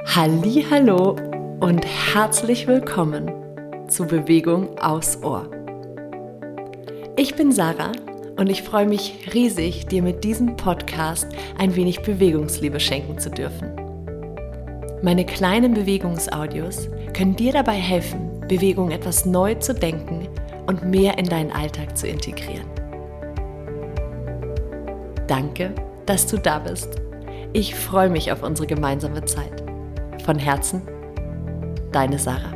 Hallihallo und herzlich willkommen zu Bewegung aufs Ohr. Ich bin Sarah und ich freue mich riesig, dir mit diesem Podcast ein wenig Bewegungsliebe schenken zu dürfen. Meine kleinen Bewegungsaudios können dir dabei helfen, Bewegung etwas neu zu denken und mehr in deinen Alltag zu integrieren. Danke, dass du da bist. Ich freue mich auf unsere gemeinsame Zeit. Von Herzen, deine Sarah.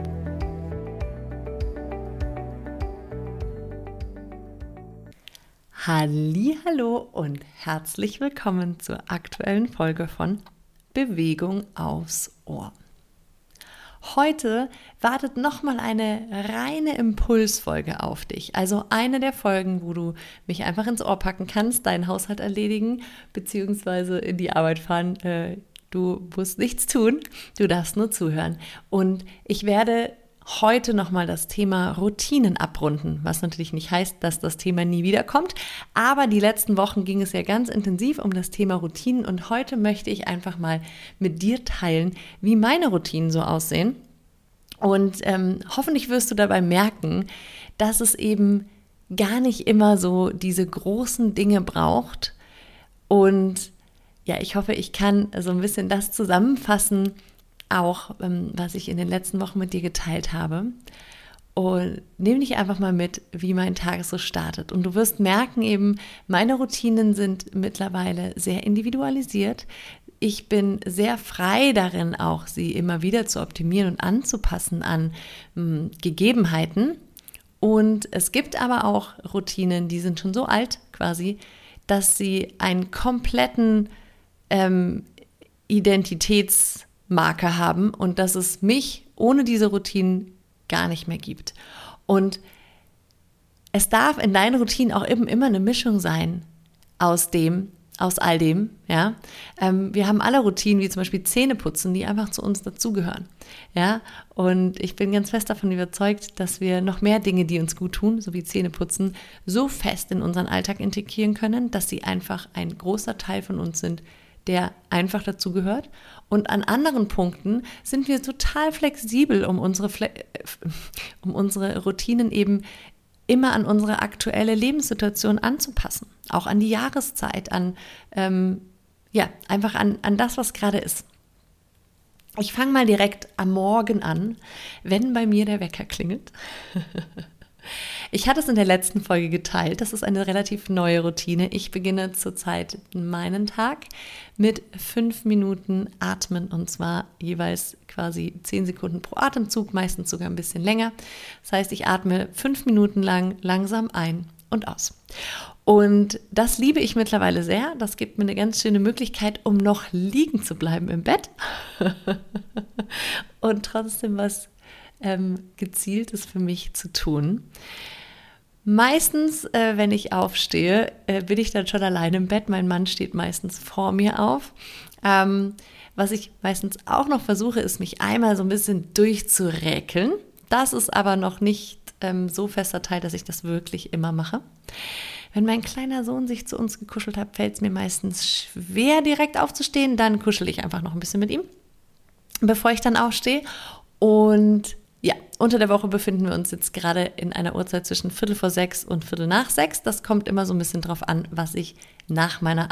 Hallihallo und herzlich willkommen zur aktuellen Folge von Bewegung aufs Ohr. Heute wartet nochmal eine reine Impulsfolge auf dich. Also eine der Folgen, wo du mich einfach ins Ohr packen kannst, deinen Haushalt erledigen, beziehungsweise in die Arbeit fahren. Du musst nichts tun, du darfst nur zuhören. Und ich werde heute nochmal das Thema Routinen abrunden, was natürlich nicht heißt, dass das Thema nie wiederkommt. Aber die letzten Wochen ging es ja ganz intensiv um das Thema Routinen und heute möchte ich einfach mal mit dir teilen, wie meine Routinen so aussehen. Und hoffentlich wirst du dabei merken, dass es eben gar nicht immer so diese großen Dinge braucht. Und ja, ich hoffe, ich kann so ein bisschen das zusammenfassen, auch was ich in den letzten Wochen mit dir geteilt habe. Und nehme dich einfach mal mit, wie mein Tag so startet. Und du wirst merken eben, meine Routinen sind mittlerweile sehr individualisiert. Ich bin sehr frei darin, auch sie immer wieder zu optimieren und anzupassen an Gegebenheiten. Und es gibt aber auch Routinen, die sind schon so alt quasi, dass sie einen kompletten Identitätsmarker haben und dass es mich ohne diese Routinen gar nicht mehr gibt. Und es darf in deinen Routinen auch eben immer eine Mischung sein aus all dem. Ja? Wir haben alle Routinen, wie zum Beispiel Zähneputzen, die einfach zu uns dazugehören. Ja? Und ich bin ganz fest davon überzeugt, dass wir noch mehr Dinge, die uns gut tun, so wie Zähneputzen, so fest in unseren Alltag integrieren können, dass sie einfach ein großer Teil von uns sind, der einfach dazugehört. Und an anderen Punkten sind wir total flexibel, um unsere Routinen eben immer an unsere aktuelle Lebenssituation anzupassen. Auch an die Jahreszeit, einfach an das, was gerade ist. Ich fange mal direkt am Morgen an, wenn bei mir der Wecker klingelt. Ich hatte es in der letzten Folge geteilt, das ist eine relativ neue Routine. Ich beginne zurzeit meinen Tag mit 5 Minuten Atmen und zwar jeweils quasi 10 Sekunden pro Atemzug, meistens sogar ein bisschen länger. Das heißt, ich atme 5 Minuten lang langsam ein und aus. Und das liebe ich mittlerweile sehr. Das gibt mir eine ganz schöne Möglichkeit, um noch liegen zu bleiben im Bett und trotzdem was Gezieltes für mich zu tun. Meistens, wenn ich aufstehe, bin ich dann schon alleine im Bett. Mein Mann steht meistens vor mir auf. Was ich meistens auch noch versuche, ist, mich einmal so ein bisschen durchzuräkeln. Das ist aber noch nicht so fester Teil, dass ich das wirklich immer mache. Wenn mein kleiner Sohn sich zu uns gekuschelt hat, fällt es mir meistens schwer, direkt aufzustehen. Dann kuschel ich einfach noch ein bisschen mit ihm, bevor ich dann aufstehe. Und ja, unter der Woche befinden wir uns jetzt gerade in einer Uhrzeit zwischen 5:45 und 5:45. Das kommt immer so ein bisschen drauf an, was ich nach meinem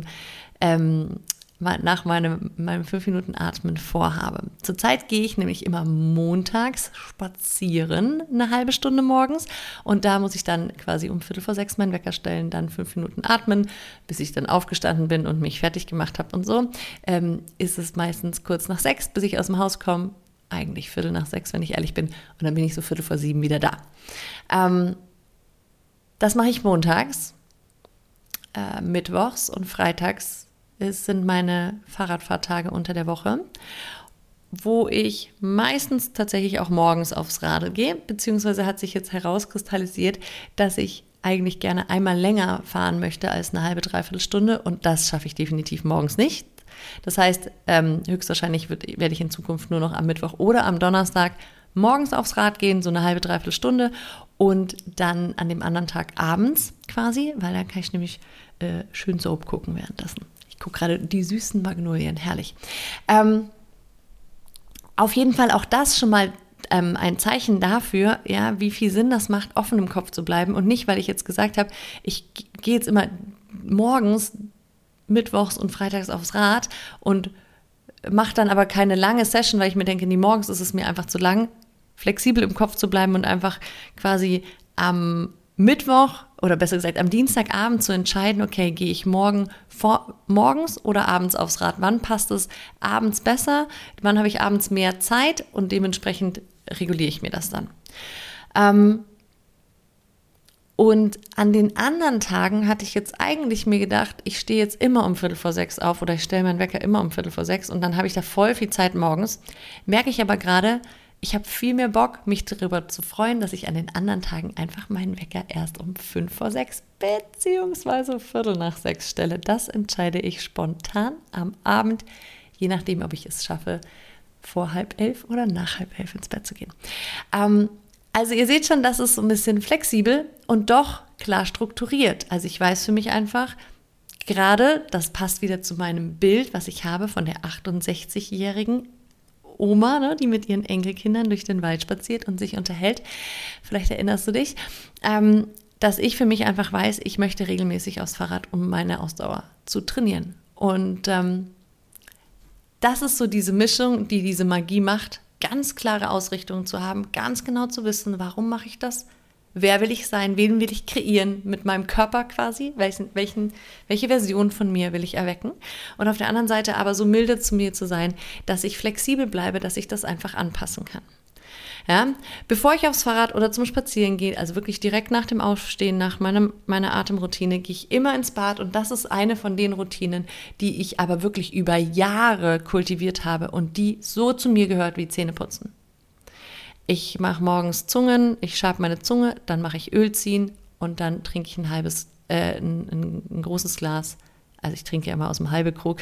5 Minuten Atmen vorhabe. Zurzeit gehe ich nämlich immer montags spazieren, eine halbe Stunde morgens. Und da muss ich dann quasi um 5:45 meinen Wecker stellen, dann 5 Minuten atmen, bis ich dann aufgestanden bin und mich fertig gemacht habe und so. Ist es meistens kurz nach 6, bis ich aus dem Haus komme. Eigentlich 5:45, wenn ich ehrlich bin. Und dann bin ich so 6:45 wieder da. Das mache ich montags, mittwochs und freitags. Es sind meine Fahrradfahrtage unter der Woche, wo ich meistens tatsächlich auch morgens aufs Rad gehe, beziehungsweise hat sich jetzt herauskristallisiert, dass ich eigentlich gerne einmal länger fahren möchte als eine halbe, dreiviertel Stunde und das schaffe ich definitiv morgens nicht. Das heißt, höchstwahrscheinlich werde ich in Zukunft nur noch am Mittwoch oder am Donnerstag morgens aufs Rad gehen, so eine halbe, dreiviertel Stunde und dann an dem anderen Tag abends quasi, weil dann kann ich nämlich schön Soap gucken währenddessen. Ich gucke gerade die süßen Magnolien, herrlich. auf jeden Fall auch das schon mal ein Zeichen dafür, ja, wie viel Sinn das macht, offen im Kopf zu bleiben und nicht, weil ich jetzt gesagt habe, ich gehe jetzt immer morgens, mittwochs und freitags aufs Rad und mache dann aber keine lange Session, weil ich mir denke, nee, morgens ist es mir einfach zu lang, flexibel im Kopf zu bleiben und einfach quasi am Mittwoch oder besser gesagt am Dienstagabend zu entscheiden, okay, gehe ich morgens oder abends aufs Rad? Wann passt es abends besser? Wann habe ich abends mehr Zeit? Und dementsprechend reguliere ich mir das dann. Und an den anderen Tagen hatte ich jetzt eigentlich mir gedacht, ich stehe jetzt immer um 5:45 auf oder ich stelle meinen Wecker immer um 5:45 und dann habe ich da voll viel Zeit morgens. Merke ich aber gerade, ich habe viel mehr Bock, mich darüber zu freuen, dass ich an den anderen Tagen einfach meinen Wecker erst um 5:45 beziehungsweise 5:45 stelle. Das entscheide ich spontan am Abend, je nachdem, ob ich es schaffe, vor 10:30 oder nach 10:30 ins Bett zu gehen. Also ihr seht schon, das ist so ein bisschen flexibel und doch klar strukturiert. Also ich weiß für mich einfach, gerade, das passt wieder zu meinem Bild, was ich habe von der 68-jährigen Oma, ne, die mit ihren Enkelkindern durch den Wald spaziert und sich unterhält. Vielleicht erinnerst du dich, dass ich für mich einfach weiß, ich möchte regelmäßig aufs Fahrrad, um meine Ausdauer zu trainieren. Und das ist so diese Mischung, die diese Magie macht, ganz klare Ausrichtungen zu haben, ganz genau zu wissen, warum mache ich das, wer will ich sein, wen will ich kreieren mit meinem Körper quasi, welche Version von mir will ich erwecken und auf der anderen Seite aber so milde zu mir zu sein, dass ich flexibel bleibe, dass ich das einfach anpassen kann. Ja, bevor ich aufs Fahrrad oder zum Spazieren gehe, also wirklich direkt nach dem Aufstehen, nach meiner Atemroutine, gehe ich immer ins Bad und das ist eine von den Routinen, die ich aber wirklich über Jahre kultiviert habe und die so zu mir gehört wie Zähneputzen. Ich mache morgens Zungen, ich schabe meine Zunge, dann mache ich Öl ziehen und dann trinke ich ein großes Glas, also ich trinke ja immer aus dem halben Krug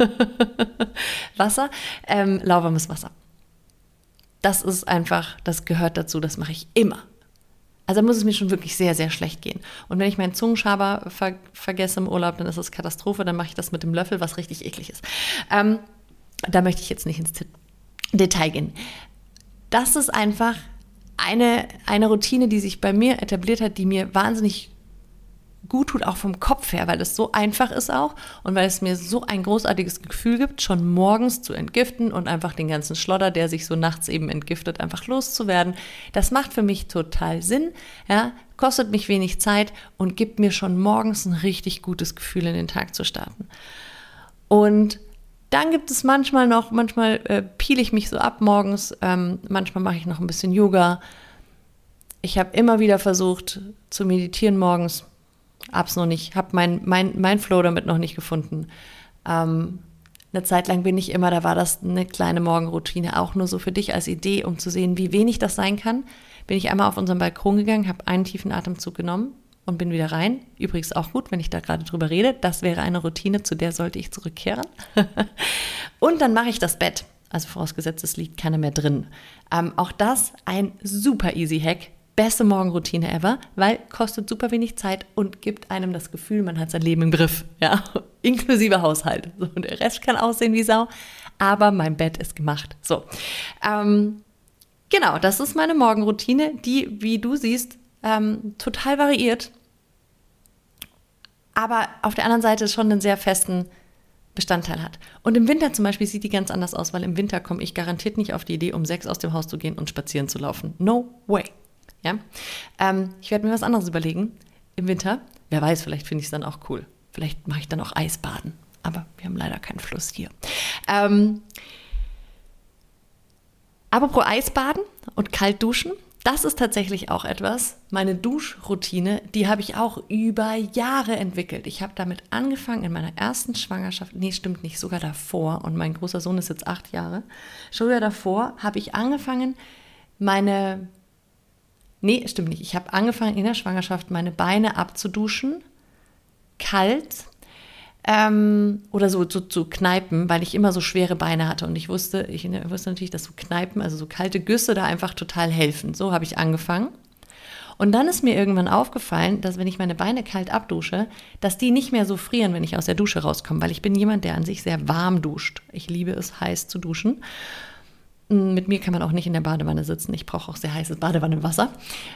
Wasser, lauwarmes Wasser. Das ist einfach, das gehört dazu, das mache ich immer. Also da muss es mir schon wirklich sehr, sehr schlecht gehen. Und wenn ich meinen Zungenschaber vergesse im Urlaub, dann ist das Katastrophe, dann mache ich das mit dem Löffel, was richtig eklig ist. Da möchte ich jetzt nicht ins Detail gehen. Das ist einfach eine Routine, die sich bei mir etabliert hat, die mir wahnsinnig gut tut, auch vom Kopf her, weil es so einfach ist auch und weil es mir so ein großartiges Gefühl gibt, schon morgens zu entgiften und einfach den ganzen Schlodder, der sich so nachts eben entgiftet, einfach loszuwerden. Das macht für mich total Sinn, ja, kostet mich wenig Zeit und gibt mir schon morgens ein richtig gutes Gefühl, in den Tag zu starten. Und dann gibt es manchmal pile ich mich so ab morgens, manchmal mache ich noch ein bisschen Yoga. Ich habe immer wieder versucht zu meditieren morgens, hab's noch nicht, habe mein Flow damit noch nicht gefunden. Eine Zeit lang bin ich immer, da war das eine kleine Morgenroutine, auch nur so für dich als Idee, um zu sehen, wie wenig das sein kann. Bin ich einmal auf unseren Balkon gegangen, habe einen tiefen Atemzug genommen und bin wieder rein. Übrigens auch gut, wenn ich da gerade drüber rede. Das wäre eine Routine, zu der sollte ich zurückkehren. Und dann mache ich das Bett. Also vorausgesetzt, es liegt keiner mehr drin. Auch das ein super easy Hack. Beste Morgenroutine ever, weil kostet super wenig Zeit und gibt einem das Gefühl, man hat sein Leben im Griff. Ja, inklusive Haushalt. So, der Rest kann aussehen wie Sau, aber mein Bett ist gemacht. So, genau, das ist meine Morgenroutine, die, wie du siehst, total variiert, aber auf der anderen Seite schon einen sehr festen Bestandteil hat. Und im Winter zum Beispiel sieht die ganz anders aus, weil im Winter komme ich garantiert nicht auf die Idee, um 6 aus dem Haus zu gehen und spazieren zu laufen. No way. Ja? Ich werde mir was anderes überlegen im Winter. Wer weiß, vielleicht finde ich es dann auch cool. Vielleicht mache ich dann auch Eisbaden. Aber wir haben leider keinen Fluss hier. Apropos Eisbaden und kalt duschen, das ist tatsächlich auch etwas, meine Duschroutine, die habe ich auch über Jahre entwickelt. Ich habe damit angefangen in meiner ersten Schwangerschaft, nee, stimmt nicht, sogar davor, und mein großer Sohn ist jetzt 8 Jahre, schon wieder davor habe ich angefangen, ich habe angefangen in der Schwangerschaft meine Beine abzuduschen, kalt, oder so zu kneipen, weil ich immer so schwere Beine hatte und ich wusste natürlich, dass so Kneipen, also so kalte Güsse da einfach total helfen. So habe ich angefangen. Und dann ist mir irgendwann aufgefallen, dass wenn ich meine Beine kalt abdusche, dass die nicht mehr so frieren, wenn ich aus der Dusche rauskomme, weil ich bin jemand, der an sich sehr warm duscht. Ich liebe es, heiß zu duschen. Mit mir kann man auch nicht in der Badewanne sitzen. Ich brauche auch sehr heißes Badewannenwasser.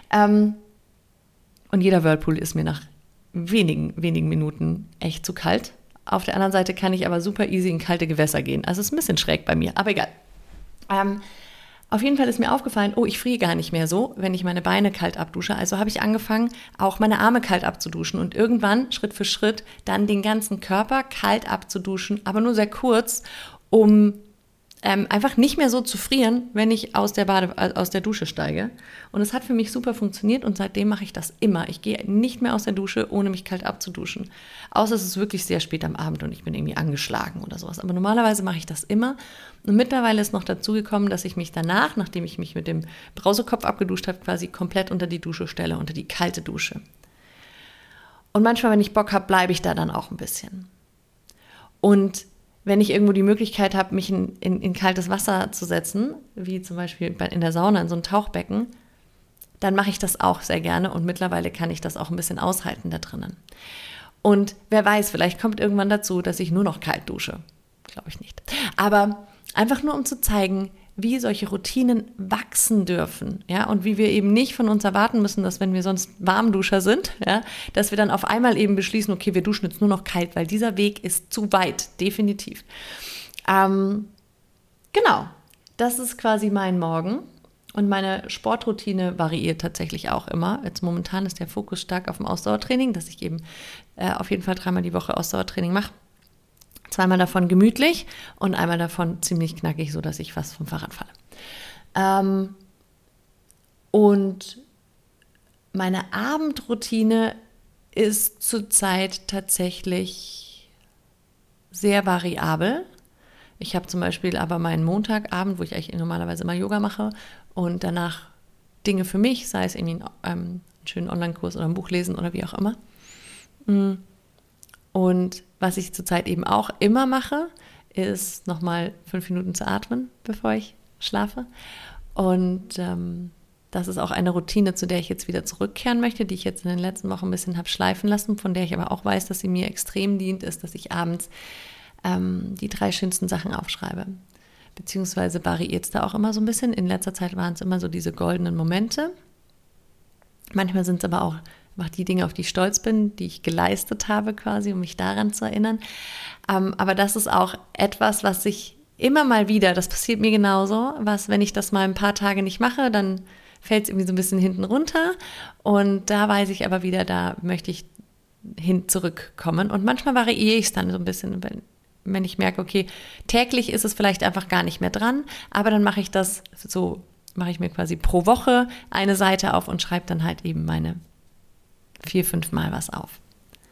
Und jeder Whirlpool ist mir nach wenigen Minuten echt zu kalt. Auf der anderen Seite kann ich aber super easy in kalte Gewässer gehen. Also es ist ein bisschen schräg bei mir, aber egal. Auf jeden Fall ist mir aufgefallen, ich friere gar nicht mehr so, wenn ich meine Beine kalt abdusche. Also habe ich angefangen, auch meine Arme kalt abzuduschen und irgendwann, Schritt für Schritt, dann den ganzen Körper kalt abzuduschen, aber nur sehr kurz, um einfach nicht mehr so zu frieren, wenn ich aus der Dusche steige. Und es hat für mich super funktioniert und seitdem mache ich das immer. Ich gehe nicht mehr aus der Dusche, ohne mich kalt abzuduschen. Außer es ist wirklich sehr spät am Abend und ich bin irgendwie angeschlagen oder sowas. Aber normalerweise mache ich das immer. Und mittlerweile ist noch dazu gekommen, dass ich mich danach, nachdem ich mich mit dem Brausekopf abgeduscht habe, quasi komplett unter die Dusche stelle, unter die kalte Dusche. Und manchmal, wenn ich Bock habe, bleibe ich da dann auch ein bisschen. Und wenn ich irgendwo die Möglichkeit habe, mich in kaltes Wasser zu setzen, wie zum Beispiel in der Sauna, in so ein Tauchbecken, dann mache ich das auch sehr gerne und mittlerweile kann ich das auch ein bisschen aushalten da drinnen. Und wer weiß, vielleicht kommt irgendwann dazu, dass ich nur noch kalt dusche. Glaube ich nicht. Aber einfach nur, um zu zeigen, wie solche Routinen wachsen dürfen, ja, und wie wir eben nicht von uns erwarten müssen, dass wenn wir sonst Warmduscher sind, ja, dass wir dann auf einmal eben beschließen, okay, wir duschen jetzt nur noch kalt, weil dieser Weg ist zu weit, definitiv. Genau, das ist quasi mein Morgen und meine Sportroutine variiert tatsächlich auch immer. Jetzt momentan ist der Fokus stark auf dem Ausdauertraining, dass ich eben auf jeden Fall 3-mal die Woche Ausdauertraining mache. 2-mal davon gemütlich und einmal davon ziemlich knackig, sodass ich fast vom Fahrrad falle. Und meine Abendroutine ist zurzeit tatsächlich sehr variabel. Ich habe zum Beispiel aber meinen Montagabend, wo ich eigentlich normalerweise immer Yoga mache und danach Dinge für mich, sei es irgendwie einen schönen Online-Kurs oder ein Buch lesen oder wie auch immer. Und was ich zurzeit eben auch immer mache, ist nochmal 5 Minuten zu atmen, bevor ich schlafe. Und das ist auch eine Routine, zu der ich jetzt wieder zurückkehren möchte, die ich jetzt in den letzten Wochen ein bisschen habe schleifen lassen, von der ich aber auch weiß, dass sie mir extrem dient, ist, dass ich abends die 3 schönsten Sachen aufschreibe. Beziehungsweise variiert es da auch immer so ein bisschen. In letzter Zeit waren es immer so diese goldenen Momente. Manchmal sind es aber auch die Dinge, auf die ich stolz bin, die ich geleistet habe quasi, um mich daran zu erinnern. Aber das ist auch etwas, was ich immer mal wieder, das passiert mir genauso, wenn ich das mal ein paar Tage nicht mache, dann fällt es irgendwie so ein bisschen hinten runter und da weiß ich aber wieder, da möchte ich zurückkommen und manchmal variiere ich es dann so ein bisschen, wenn ich merke, okay, täglich ist es vielleicht einfach gar nicht mehr dran, aber dann mache ich mir quasi pro Woche eine Seite auf und schreibe dann halt eben meine 4-5 Mal was auf.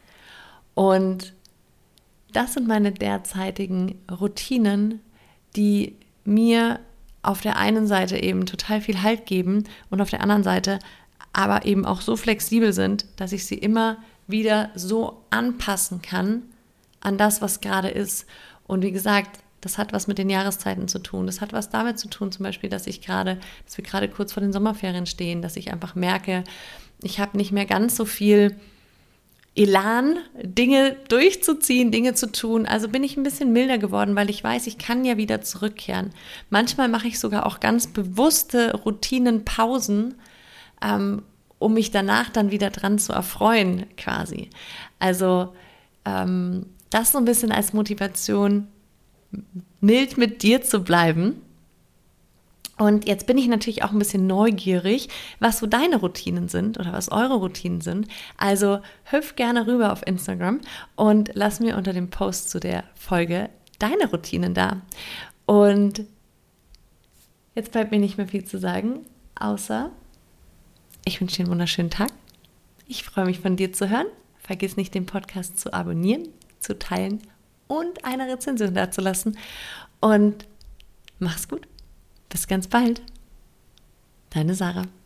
Und das sind meine derzeitigen Routinen, die mir auf der einen Seite eben total viel Halt geben und auf der anderen Seite aber eben auch so flexibel sind, dass ich sie immer wieder so anpassen kann an das, was gerade ist. Und wie gesagt, das hat was mit den Jahreszeiten zu tun. Das hat was damit zu tun, zum Beispiel, dass wir gerade kurz vor den Sommerferien stehen, dass ich einfach merke, ich habe nicht mehr ganz so viel Elan, Dinge durchzuziehen, Dinge zu tun. Also bin ich ein bisschen milder geworden, weil ich weiß, ich kann ja wieder zurückkehren. Manchmal mache ich sogar auch ganz bewusste Routinenpausen, um mich danach dann wieder dran zu erfreuen, quasi. Also das so ein bisschen als Motivation, mild mit dir zu bleiben. Und jetzt bin ich natürlich auch ein bisschen neugierig, was so deine Routinen sind oder was eure Routinen sind. Also hüpf gerne rüber auf Instagram und lass mir unter dem Post zu der Folge deine Routinen da. Und jetzt bleibt mir nicht mehr viel zu sagen, außer ich wünsche dir einen wunderschönen Tag. Ich freue mich, von dir zu hören. Vergiss nicht, den Podcast zu abonnieren, zu teilen und eine Rezension dazulassen. Und mach's gut. Bis ganz bald. Deine Sarah.